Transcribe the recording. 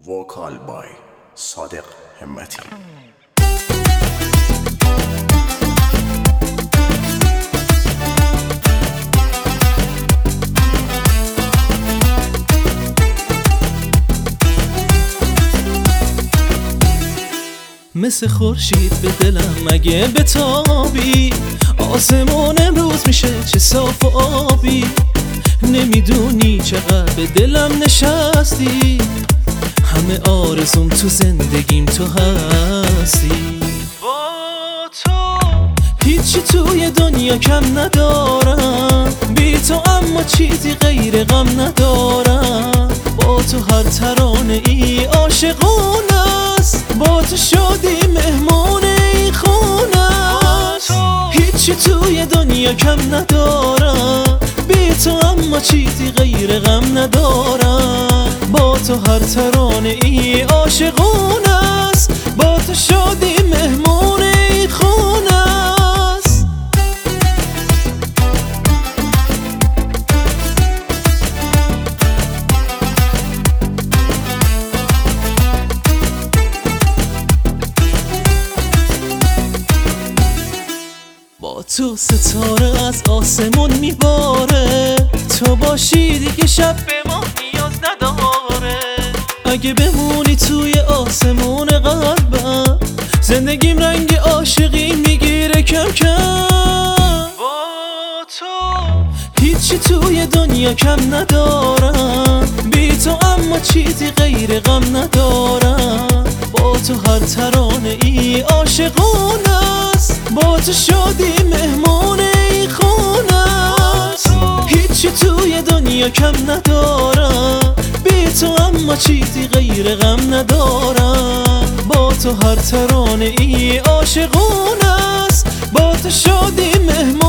وکال بای صادق همتی. مثل خورشید به دلم مگه بتابی، آسمون امروز میشه چه صاف و آبی. نمیدونی چقدر به دلم نشستی، همه آرزوم تو زندگیم تو هستی. با تو هیچی توی دنیا کم ندارم، بی تو اما چیزی غیر غم ندارم. با تو هر ترانه ای عاشقونه است، با تو شادی مهمون این خونه است. هیچی توی دنیا کم ندارم، بی تو اما چیزی غیر غم ندارم. با تو هر ترانه ای عاشقونه است، با تو شادی مهمون این خونه است. با تو ستاره از آسمون میباره، تو باشی دیگه شب به ما نیاز نداره. اگه بمونی توی آسمون قلبم، زندگیم رنگ عاشقی میگیره کم کم. با تو هیچی توی دنیا کم ندارم، بی تو اما چیزی غیر غم ندارم. با تو هر ترانه ای عاشقونه است، با تو شادی مهمون این خونه است. هیچی توی دنیا کم ندارم، بی تو اما چیزی غیر غم ندارم. با تو هر ترانه ای عاشقونه است، با تو شادی مهمون